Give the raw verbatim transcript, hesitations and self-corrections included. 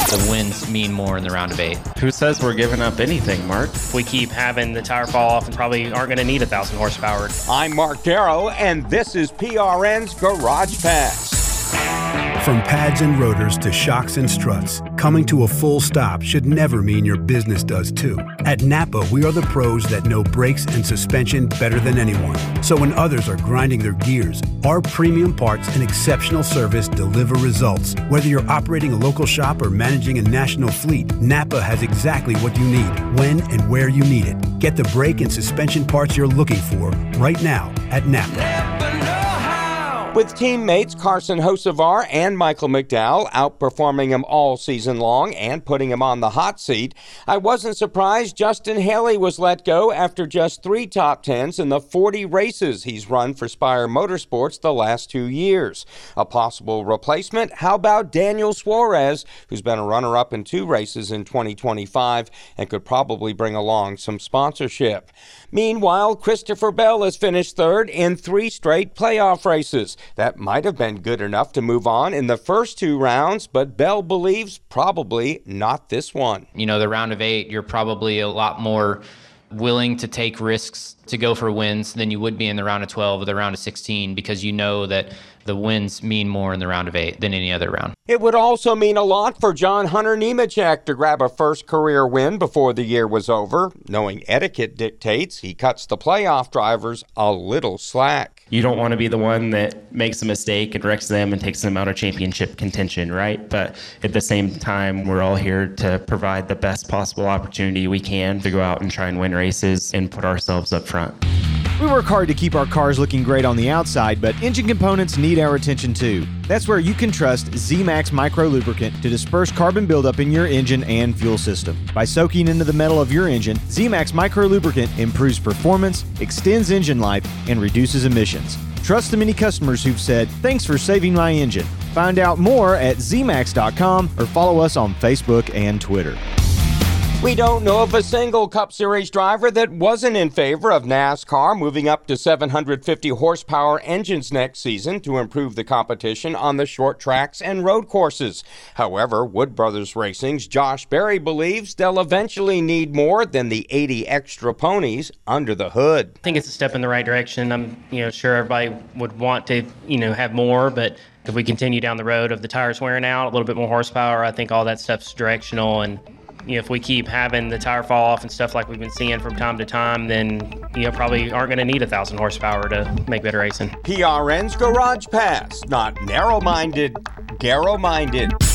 The wins mean more in the round of eight. Who says we're giving up anything, Mark? If we keep having the tire fall off and probably aren't going to need a thousand horsepower. I'm Mark Darrow, and this is P R N's Garage Pass. From pads and rotors to shocks and struts, coming to a full stop should never mean your business does too. At Napa, we are the pros that know brakes and suspension better than anyone. So when others are grinding their gears, our premium parts and exceptional service deliver results. Whether you're operating a local shop or managing a national fleet, Napa has exactly what you need, when and where you need it. Get the brake and suspension parts you're looking for right now at Napa. With teammates Carson Hocevar and Michael McDowell outperforming him all season long and putting him on the hot seat, I wasn't surprised Justin Haley was let go after just three top tens in the forty races he's run for Spire Motorsports the last two years. A possible replacement? How about Daniel Suarez, who's been a runner-up in two races in twenty twenty-five and could probably bring along some sponsorship. Meanwhile, Christopher Bell has finished third in three straight playoff races. That might have been good enough to move on in the first two rounds, but Bell believes probably not this one. You know, the round of eight, you're probably a lot more willing to take risks to go for wins than you would be in the round of twelve or the round of sixteen, because you know that the wins mean more in the round of eight than any other round. It would also mean a lot for John Hunter Nemechek to grab a first career win before the year was over. Knowing etiquette dictates, he cuts the playoff drivers a little slack. You don't want to be the one that makes a mistake and wrecks them and takes them out of championship contention, right? But at the same time, we're all here to provide the best possible opportunity we can to go out and try and win races and put ourselves up front. We work hard to keep our cars looking great on the outside, but engine components need our attention too. That's where you can trust Z-Max Micro Lubricant to disperse carbon buildup in your engine and fuel system. By soaking into the metal of your engine, Z-Max Micro Lubricant improves performance, extends engine life, and reduces emissions. Trust the many customers who've said, "Thanks for saving my engine." Find out more at Z max dot com or follow us on Facebook and Twitter. We don't know of a single Cup Series driver that wasn't in favor of NASCAR moving up to seven hundred fifty horsepower engines next season to improve the competition on the short tracks and road courses. However, Wood Brothers Racing's Josh Berry believes they'll eventually need more than the eighty extra ponies under the hood. I think it's a step in the right direction. I'm, you know, sure everybody would want to, you know, have more, but if we continue down the road of the tires wearing out, a little bit more horsepower, I think all that stuff's directional. And you know, if we keep having the tire fall off and stuff like we've been seeing from time to time, then, you know, probably aren't going to need a thousand horsepower to make better racing. P R N's Garage Pass, not narrow-minded, Garrow-minded.